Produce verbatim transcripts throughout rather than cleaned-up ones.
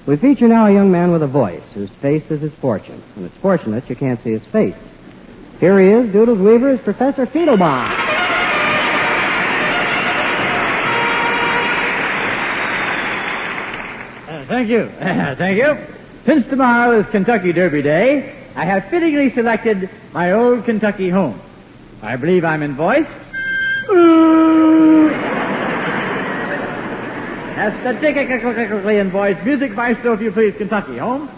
We feature now a young man with a voice whose face is his fortune. And it's fortunate you can't see his face. Here he is, Doodles Weaver, is Professor Fiedelbaum. Uh, thank you. Uh, thank you. Since tomorrow is Kentucky Derby Day, I have fittingly selected my old Kentucky home. I believe I'm in voice. That's the tickly in voice. Music maestro, if you please, Kentucky home.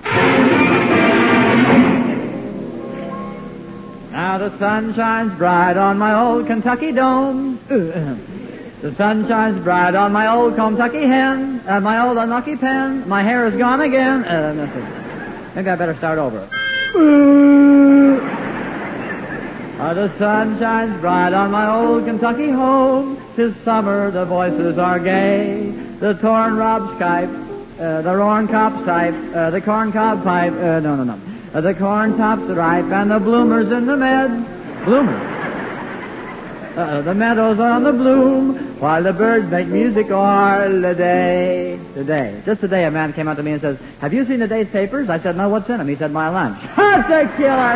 Now the sun shines bright on my old Kentucky dome. The sun shines bright on my old Kentucky hen, uh, my old unlucky pen. My hair is gone again. Uh, maybe I better start over. Uh, the sun shines bright on my old Kentucky home. 'Tis summer, the voices are gay. The torn rob's pipe, uh, the roaring cop's pipe, uh, the corn cob pipe. Uh, no, no, no. Uh, the corn top's ripe and the bloomers in the med. Bloomers. Uh, the meadows are on the bloom while the birds make music all the day. Today. Just today a man came up to me and says, "Have you seen the day's papers?" I said, "No, what's in them?" He said, "My lunch." That's a killer.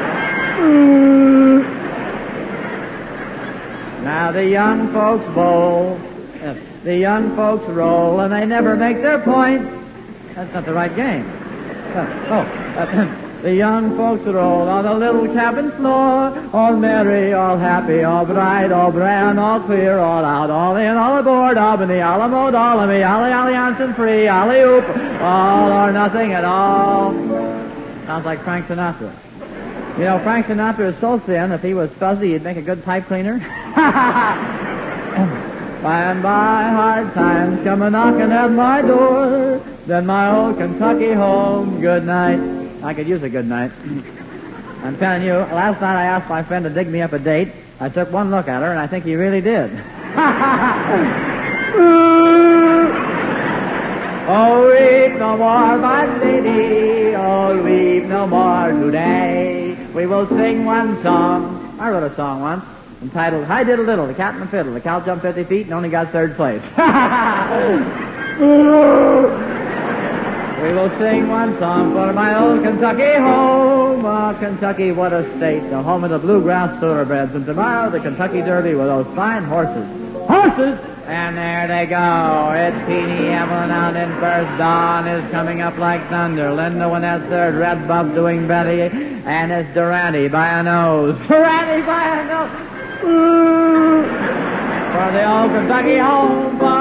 Now the young folks bowl, uh, the young folks roll, and they never make their point. That's not the right game. Uh, oh, uh, the young folks roll on the little cabin floor, all merry, all happy, all bright, all brown, all clear, all out, all in, all aboard, Albany, Alamo, Dolamy, Ollie, Alliance, and free, alley-oop, all or nothing at all. Sounds like Frank Sinatra. You know, Frank Sinatra is so thin, if he was fuzzy, he'd make a good pipe cleaner. By and by, hard times come a-knocking at my door, then my old Kentucky home, good night. I could use a good night. I'm telling you, last night I asked my friend to dig me up a date. I took one look at her, and I think he really did. Oh, weep no more, my lady, oh, weep no more today. We will sing one song. I wrote a song once entitled, "I Did a Little, the Cat and the Fiddle." The cow jumped fifty feet and only got third place. We will sing one song for my old Kentucky home. Oh, Kentucky, what a state, the home of the bluegrass thoroughbreds. And tomorrow, the Kentucky Derby with those fine horses. Horses! And there they go. It's Teeny Evelyn out in first. Dawn is coming up like thunder. Linda Winnett third. Red Buff doing Betty. And it's Durante by a nose. Durante by a nose. Ooh. For the old Kentucky home.